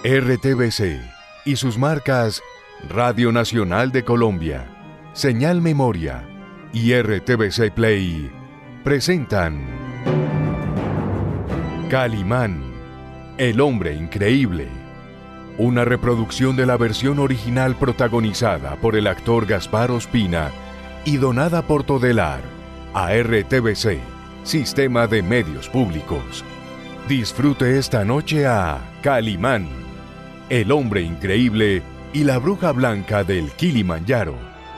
RTBC y sus marcas Radio Nacional de Colombia, Señal Memoria y RTBC Play presentan Calimán, el hombre increíble. Una reproducción de la versión original protagonizada por el actor Gaspar Ospina y donada por Todelar a RTBC, Sistema de Medios Públicos. Disfrute esta noche a Calimán, el hombre increíble y la bruja blanca del Kilimanjaro.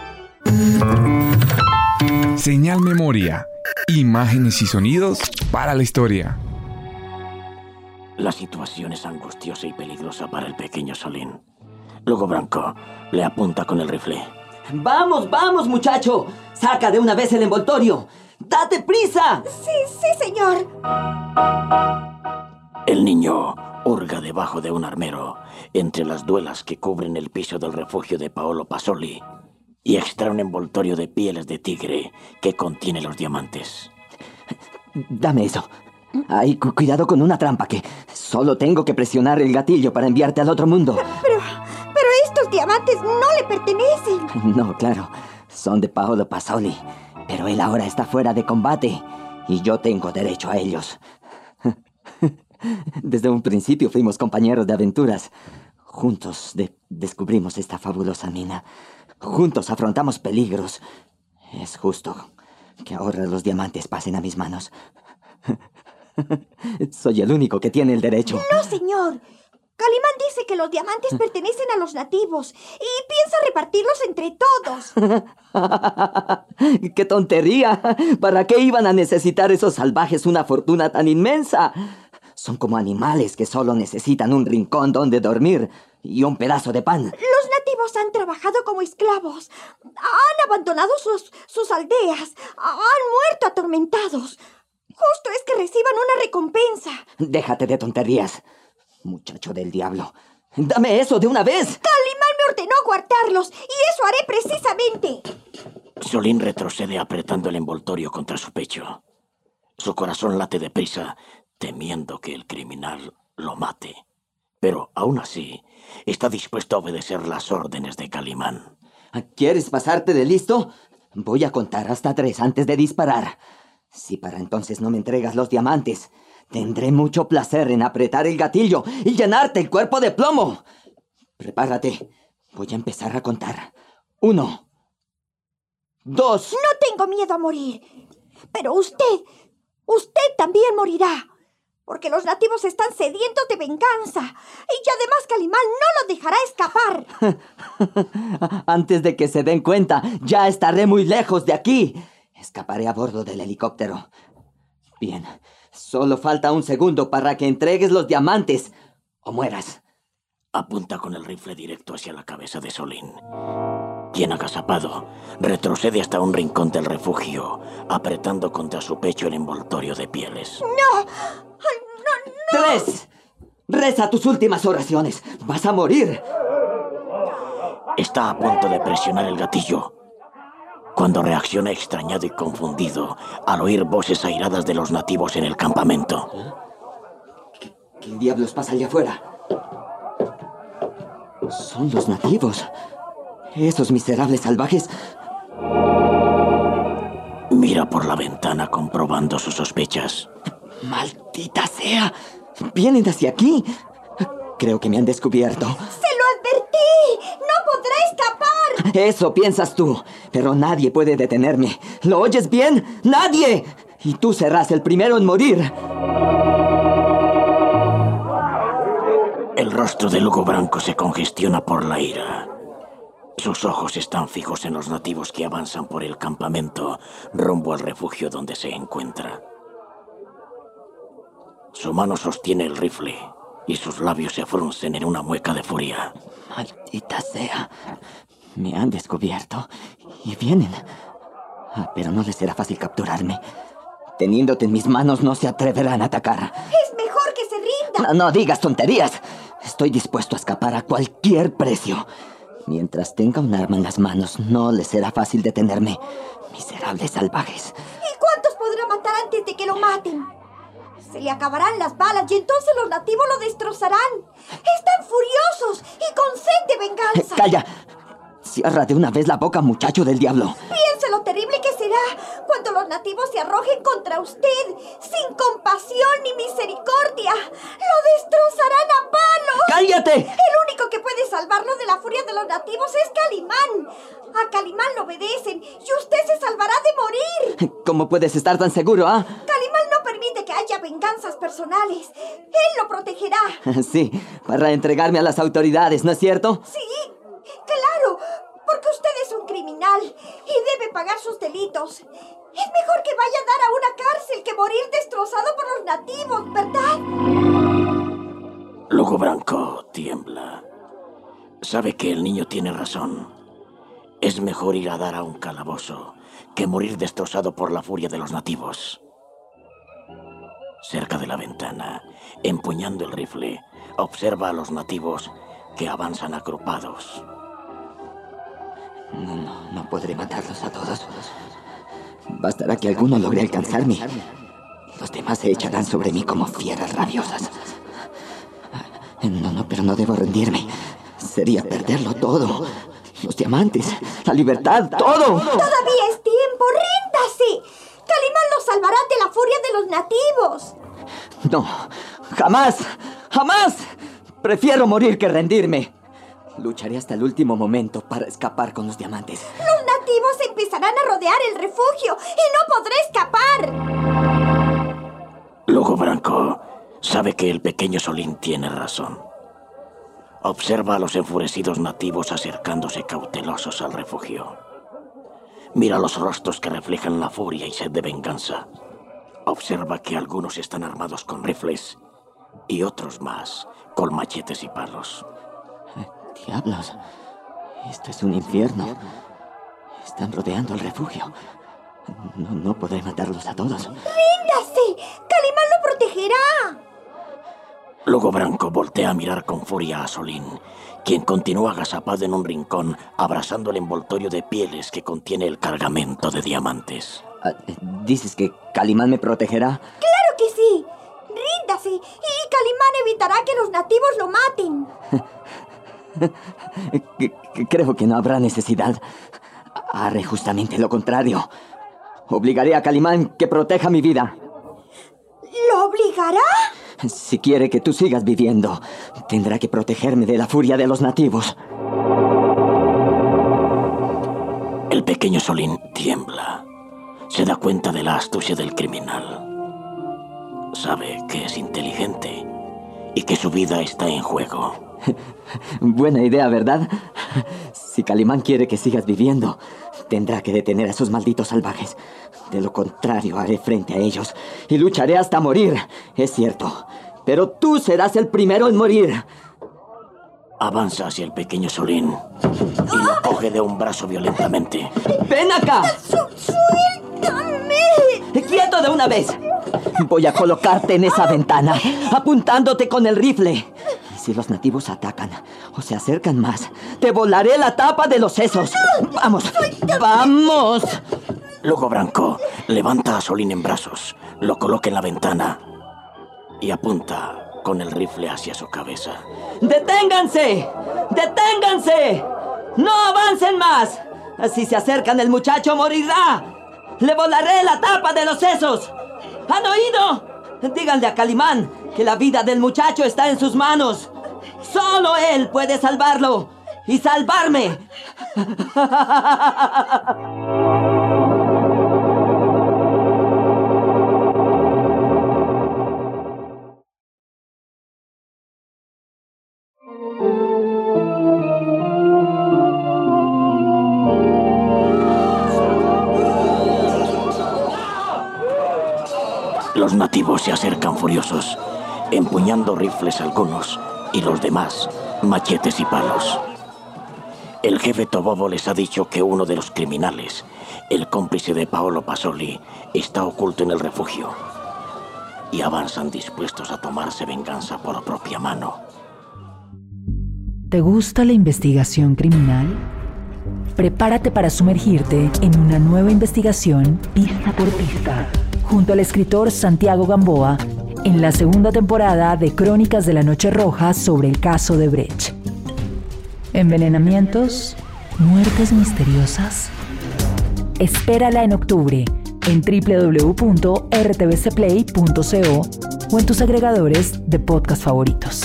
Señal Memoria. Imágenes y sonidos para la historia. La situación es angustiosa y peligrosa para el pequeño Solín. Luego Branco le apunta con el rifle. ¡Vamos, vamos, muchacho! ¡Saca de una vez el envoltorio! ¡Date prisa! Sí, señor. El niño hurga debajo de un armero, entre las duelas que cubren el piso del refugio de Paolo Pasoli, y extrae un envoltorio de pieles de tigre que contiene los diamantes. Dame eso. Ay, cuidado con una trampa que solo tengo que presionar el gatillo para enviarte al otro mundo. Pero estos diamantes no le pertenecen. No, claro, son de Paolo Pasoli, pero él ahora está fuera de combate y yo tengo derecho a ellos. Desde un principio fuimos compañeros de aventuras. Juntos descubrimos esta fabulosa mina. Juntos afrontamos peligros. Es justo que ahora los diamantes pasen a mis manos. Soy el único que tiene el derecho. No, señor. Calimán dice que los diamantes pertenecen a los nativos y piensa repartirlos entre todos. ¡Qué tontería! ¿Para qué iban a necesitar esos salvajes una fortuna tan inmensa? Son como animales que solo necesitan un rincón donde dormir y un pedazo de pan. Los nativos han trabajado como esclavos. Han abandonado sus aldeas. Han muerto atormentados. Justo es que reciban una recompensa. Déjate de tonterías, muchacho del diablo. ¡Dame eso de una vez! Calimán me ordenó guardarlos y eso haré precisamente. Solín retrocede apretando el envoltorio contra su pecho. Su corazón late deprisa, temiendo que el criminal lo mate. Pero aún así, está dispuesto a obedecer las órdenes de Calimán. ¿Quieres pasarte de listo? Voy a contar hasta 3 antes de disparar. Si para entonces no me entregas los diamantes, tendré mucho placer en apretar el gatillo y llenarte el cuerpo de plomo. Prepárate. Voy a empezar a contar. 1, 2... No tengo miedo a morir. Pero usted también morirá. Porque los nativos están sedientos de venganza. Y además Calimán no lo dejará escapar. Antes de que se den cuenta, ya estaré muy lejos de aquí. Escaparé a bordo del helicóptero. Bien, solo falta 1 segundo para que entregues los diamantes o mueras. Apunta con el rifle directo hacia la cabeza de Solín, quien, agazapado, retrocede hasta un rincón del refugio, apretando contra su pecho el envoltorio de pieles. ¡No! 3. Reza tus últimas oraciones. Vas a morir. Está a punto de presionar el gatillo cuando reacciona extrañado y confundido al oír voces airadas de los nativos en el campamento. ¿Qué diablos pasa allá afuera? Son los nativos. Esos miserables salvajes. Mira por la ventana comprobando sus sospechas. ¡Maldita sea! ¡Vienen hacia aquí! Creo que me han descubierto. ¡Se lo advertí! ¡No podrá escapar! Eso piensas tú, pero nadie puede detenerme. ¿Lo oyes bien? ¡Nadie! Y tú serás el primero en morir. El rostro de Lugo Branco se congestiona por la ira. Sus ojos están fijos en los nativos que avanzan por el campamento rumbo al refugio donde se encuentra. Su mano sostiene el rifle y sus labios se fruncen en una mueca de furia. Maldita sea. Me han descubierto y vienen. Pero no les será fácil capturarme. Teniéndote en mis manos no se atreverán a atacar. Es mejor que se rinda. No digas tonterías. Estoy dispuesto a escapar a cualquier precio. Mientras tenga un arma en las manos, no les será fácil detenerme. Miserables salvajes. ¿Y cuántos podrá matar antes de que lo maten? Se le acabarán las balas y entonces los nativos lo destrozarán. Están furiosos y con sed de venganza. ¡Calla! Cierra de una vez la boca, muchacho del diablo. Piense lo terrible que será cuando los nativos se arrojen contra usted, sin compasión ni misericordia. Lo destrozarán a palos. ¡Cállate! El único que puede salvarlo de la furia de los nativos es Calimán. A Calimán lo obedecen y usted se salvará de morir. ¿Cómo puedes estar tan seguro, ah? Calimán no permite que haya venganzas personales. Él lo protegerá. Sí, para entregarme a las autoridades, ¿no es cierto? Sí, claro, porque usted es un criminal y debe pagar sus delitos. Es mejor que vaya a dar a una cárcel que morir destrozado por los nativos, ¿verdad? Luego Branco tiembla. Sabe que el niño tiene razón. Es mejor ir a dar a un calabozo que morir destrozado por la furia de los nativos. Cerca de la ventana, empuñando el rifle, observa a los nativos que avanzan agrupados. No podré matarlos a todos. Bastará que alguno logre alcanzarme. Los demás se echarán sobre mí como fieras rabiosas. Pero no debo rendirme. Sería perderlo todo. Los diamantes, la libertad, todo. Todavía es tiempo, ríndase. Calimán lo salvará de la furia de los nativos. No, jamás, jamás. Prefiero morir que rendirme. Lucharé hasta el último momento para escapar con los diamantes. Los nativos empezarán a rodear el refugio y no podré escapar. Luego Branco sabe que el pequeño Solín tiene razón. Observa a los enfurecidos nativos acercándose cautelosos al refugio. Mira los rostros que reflejan la furia y sed de venganza. Observa que algunos están armados con rifles y otros más con machetes y palos. Diablos, esto es un infierno. Están rodeando el refugio. No podré matarlos a todos. ¡Ríndase! ¡Calimán lo protegerá! Luego Branco voltea a mirar con furia a Solín, quien continúa agazapado en un rincón, abrazando el envoltorio de pieles que contiene el cargamento de diamantes. ¿Dices que Calimán me protegerá? ¡Claro que sí! ¡Ríndase! Y Calimán evitará que los nativos lo maten. Creo que no habrá necesidad. Haré justamente lo contrario. Obligaré a Calimán que proteja mi vida. ¿Lo obligará? Si quiere que tú sigas viviendo, tendrá que protegerme de la furia de los nativos. El pequeño Solín tiembla. Se da cuenta de la astucia del criminal. Sabe que es inteligente y que su vida está en juego. Buena idea, ¿verdad? Si Calimán quiere que sigas viviendo, tendrá que detener a esos malditos salvajes. De lo contrario, haré frente a ellos y lucharé hasta morir. Es cierto, pero tú serás el primero en morir. Avanza hacia el pequeño Solín y lo coge de un brazo violentamente. ¡Ven acá! ¡Suéltame! ¡Quieto de una vez! Voy a colocarte en esa ventana, apuntándote con el rifle. Y si los nativos atacan o se acercan más, te volaré la tapa de los sesos. ¡Vamos! ¡Vamos! Luego Branco levanta a Solín en brazos, lo coloca en la ventana y apunta con el rifle hacia su cabeza. ¡Deténganse! ¡Deténganse! ¡No avancen más! Si se acercan, el muchacho morirá. ¡Le volaré la tapa de los sesos! ¿Han oído? Díganle a Calimán que la vida del muchacho está en sus manos. Solo él puede salvarlo y salvarme. Los nativos se acercan furiosos, empuñando rifles algunos y los demás machetes y palos. El jefe Tobobo les ha dicho que uno de los criminales, el cómplice de Paolo Pasoli, está oculto en el refugio y avanzan dispuestos a tomarse venganza por propia mano. ¿Te gusta la investigación criminal? Prepárate para sumergirte en una nueva investigación pista por pista, junto al escritor Santiago Gamboa en la segunda temporada de Crónicas de la Noche Roja sobre el caso de Brecht. ¿Envenenamientos? ¿Muertes misteriosas? Espérala en octubre en www.rtbcplay.co o en tus agregadores de podcast favoritos.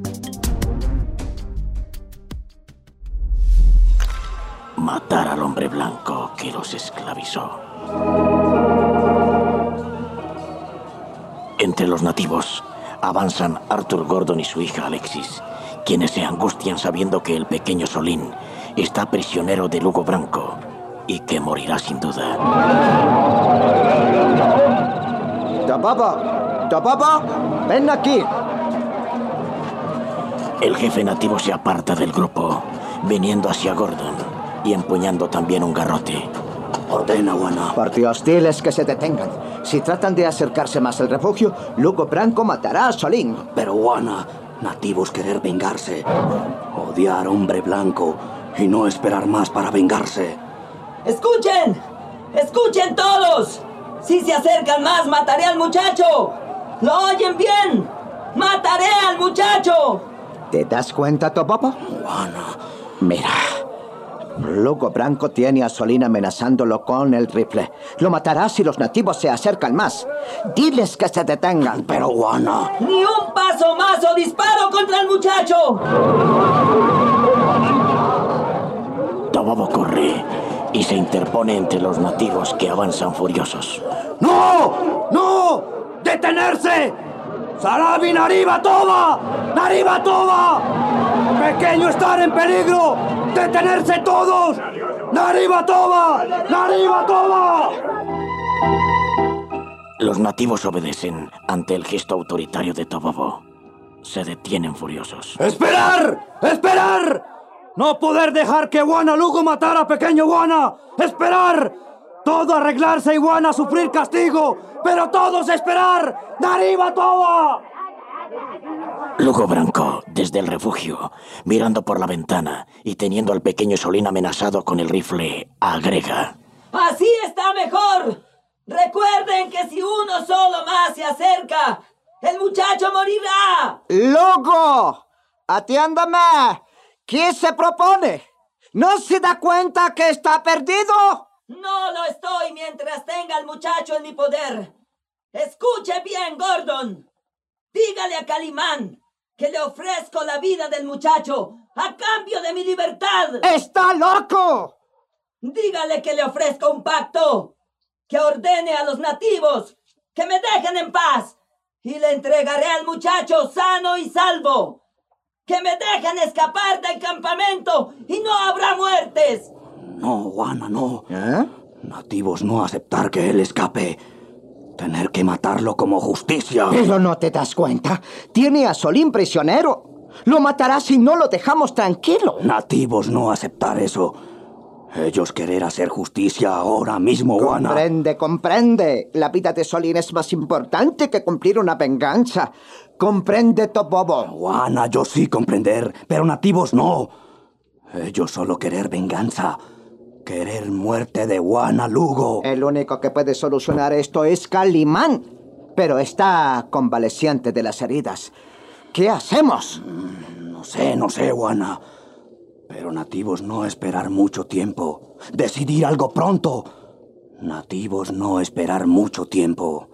Matar al hombre blanco que los esclavizó. Entre los nativos avanzan Arthur Gordon y su hija Alexis, quienes se angustian sabiendo que el pequeño Solín está prisionero de Lugo Branco y que morirá sin duda. ¡Topapa! ¡Ven aquí! El jefe nativo se aparta del grupo, viniendo hacia Gordon y empuñando también un garrote. Ordena, Wana. Partidos hostiles que se detengan. Si tratan de acercarse más al refugio, Lugo Branco matará a Solín. Pero, Wana, nativos querer vengarse. Odiar hombre blanco y no esperar más para vengarse. ¡Escuchen! ¡Escuchen todos! Si se acercan más, mataré al muchacho. ¿Lo oyen bien? ¡Mataré al muchacho! ¿Te das cuenta, Topapa? Wana, Mira. Lugo Branco tiene a Solín amenazándolo con el rifle. Lo matará si los nativos se acercan más. Diles que se detengan. pero Wana... ¡Ni un paso más o disparo contra el muchacho! Tobobo corre y se interpone entre los nativos que avanzan furiosos. ¡No! ¡No! ¡Detenerse! ¡Sarabi Nariba Toba! ¡Nariba Toba! ¡Pequeño estar en peligro! ¡Detenerse todos! ¡Nariba Toba! ¡Nariba Toba! Los nativos obedecen ante el gesto autoritario de Tobobo. Se detienen furiosos. ¡Esperar! ¡Esperar! ¡No poder dejar que Wana Lugo matara a pequeño Wana! ¡Esperar! Todo arreglarse y Wana sufrir castigo, pero todos esperar. ¡Nariba Toba! Lugo Branco, desde el refugio, mirando por la ventana y teniendo al pequeño Solín amenazado con el rifle, agrega: ¡Así está mejor! Recuerden que si uno solo más se acerca, el muchacho morirá. ¡Lugo! ¡Atiéndame! ¿Qué se propone? ¿No se da cuenta que está perdido? No lo estoy mientras tenga al muchacho en mi poder. Escuche bien, Gordon. Dígale a Calimán que le ofrezco la vida del muchacho a cambio de mi libertad. ¡Está loco! Dígale que le ofrezco un pacto, que ordene a los nativos que me dejen en paz y le entregaré al muchacho sano y salvo. Que me dejen escapar del campamento y no habrá muertes. No, Wana, no. Nativos no aceptar que él escape. Tener que matarlo como justicia. ¿Pero no te das cuenta? Tiene a Solín prisionero. Lo matará si no lo dejamos tranquilo. Nativos no aceptar eso. Ellos querer hacer justicia ahora mismo, Wana. Comprende. La vida de Solín es más importante que cumplir una venganza. Comprende, Tobobo. Wana, yo sí comprender, pero nativos no. Ellos solo querer venganza. Querer muerte de Wana Lugo. El único que puede solucionar esto es Calimán. Pero está convaleciente de las heridas. ¿Qué hacemos? No sé, Wana. Pero nativos no esperar mucho tiempo. Decidir algo pronto. Nativos no esperar mucho tiempo.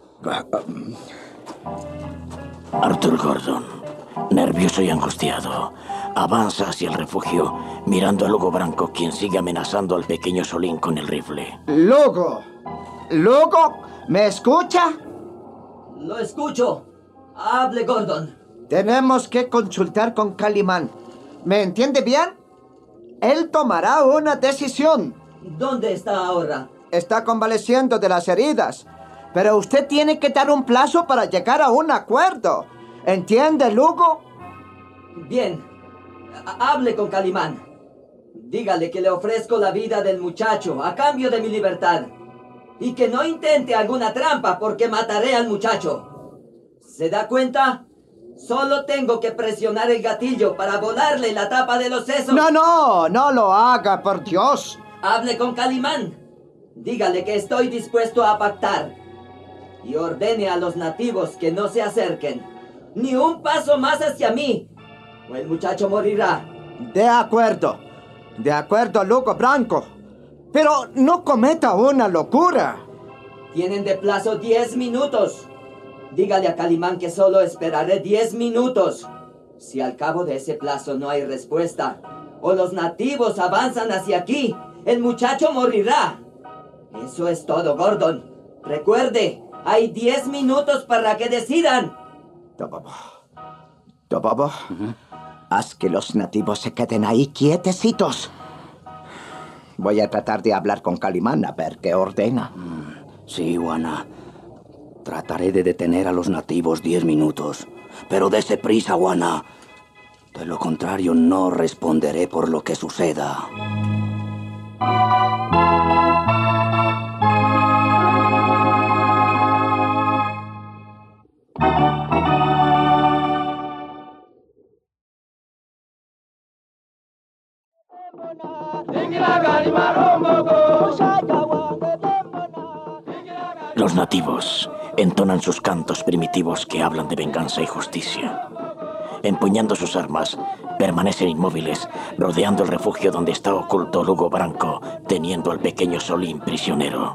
Arthur Gordon, nervioso y angustiado, avanza hacia el refugio, mirando a Lugo Branco, quien sigue amenazando al pequeño Solín con el rifle. ¡Lugo! ¿Me escucha? Lo escucho. Hable, Gordon. Tenemos que consultar con Calimán. ¿Me entiende bien? Él tomará una decisión. ¿Dónde está ahora? Está convaleciendo de las heridas. Pero usted tiene que dar un plazo para llegar a un acuerdo. ¿Entiende, Lugo? Bien. Hable con Calimán. Dígale que le ofrezco la vida del muchacho a cambio de mi libertad. Y que no intente alguna trampa porque mataré al muchacho. ¿Se da cuenta? Solo tengo que presionar el gatillo para volarle la tapa de los sesos. No lo haga, por Dios. Hable con Calimán. Dígale que estoy dispuesto a pactar. y ordene a los nativos que no se acerquen. Ni un paso más hacia mí, o el muchacho morirá. De acuerdo, Lugo Branco. Pero no cometa una locura. Tienen de plazo 10 minutos. Dígale a Calimán que solo esperaré 10 minutos. Si al cabo de ese plazo no hay respuesta, o los nativos avanzan hacia aquí, el muchacho morirá. Eso es todo, Gordon. Recuerde, hay 10 minutos para que decidan. Tobobo, haz que los nativos se queden ahí quietecitos. Voy a tratar de hablar con Calimán a ver qué ordena. Sí, Juana. Trataré de detener a los nativos 10 minutos. Pero dése prisa, Juana. De lo contrario, no responderé por lo que suceda. Los nativos entonan sus cantos primitivos que hablan de venganza y justicia. Empuñando sus armas, permanecen inmóviles, rodeando el refugio donde está oculto Lugo Branco, teniendo al pequeño Solín prisionero.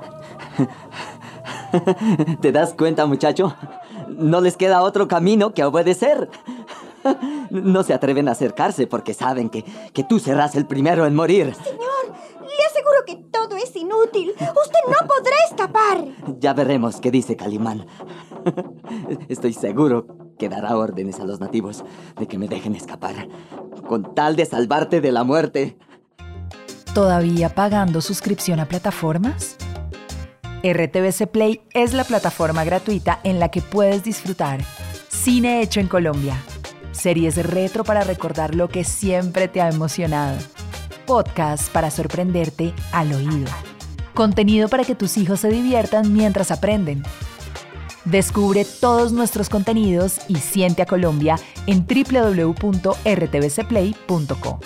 ¿Te das cuenta, muchacho? No les queda otro camino que obedecer. No se atreven a acercarse porque saben que tú serás el primero en morir. Señor, le aseguro que todo es inútil. Usted no podrá escapar. Ya veremos qué dice Calimán. Estoy seguro que dará órdenes a los nativos de que me dejen escapar, con tal de salvarte de la muerte. ¿Todavía pagando suscripción a plataformas? RTVC Play es la plataforma gratuita en la que puedes disfrutar cine hecho en Colombia, series retro para recordar lo que siempre te ha emocionado, podcasts para sorprenderte al oído, contenido para que tus hijos se diviertan mientras aprenden. Descubre todos nuestros contenidos y siente a Colombia en www.rtvcplay.co.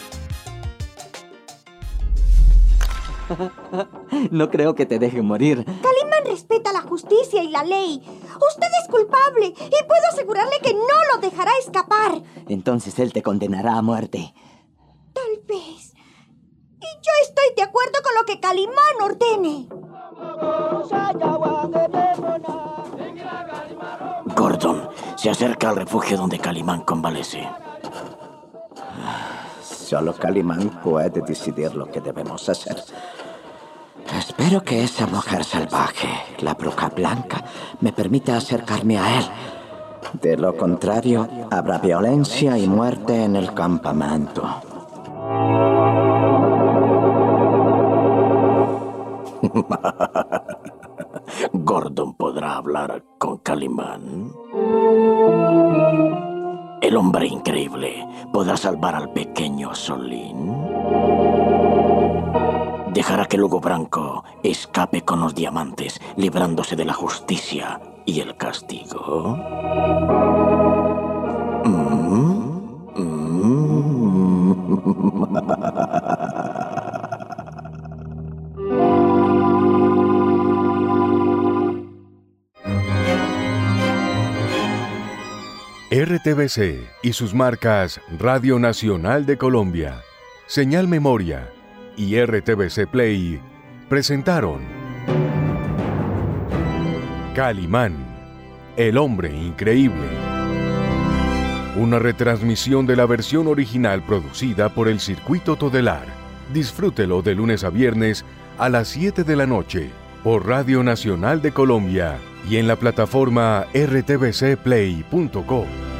No creo que te deje morir. Calimán respeta la justicia y la ley. Usted es culpable y puedo asegurarle que no lo dejará escapar. Entonces él te condenará a muerte. Tal vez. Y yo estoy de acuerdo con lo que Calimán ordene. Gordon se acerca al refugio donde Calimán convalece. Solo Calimán puede decidir lo que debemos hacer. Espero que esa mujer salvaje, la bruja blanca, me permita acercarme a él. De lo contrario, habrá violencia y muerte en el campamento. Gordon podrá hablar con Calimán. El hombre increíble podrá salvar al pequeño Solín. Dejará que Lugo Branco escape con los diamantes, librándose de la justicia y el castigo. RTVC y sus marcas Radio Nacional de Colombia, Señal Memoria y RTVC Play presentaron Calimán, el hombre increíble. Una retransmisión de la versión original producida por el Circuito Todelar. Disfrútelo de lunes a viernes a las 7 de la noche por Radio Nacional de Colombia y en la plataforma rtvcplay.co.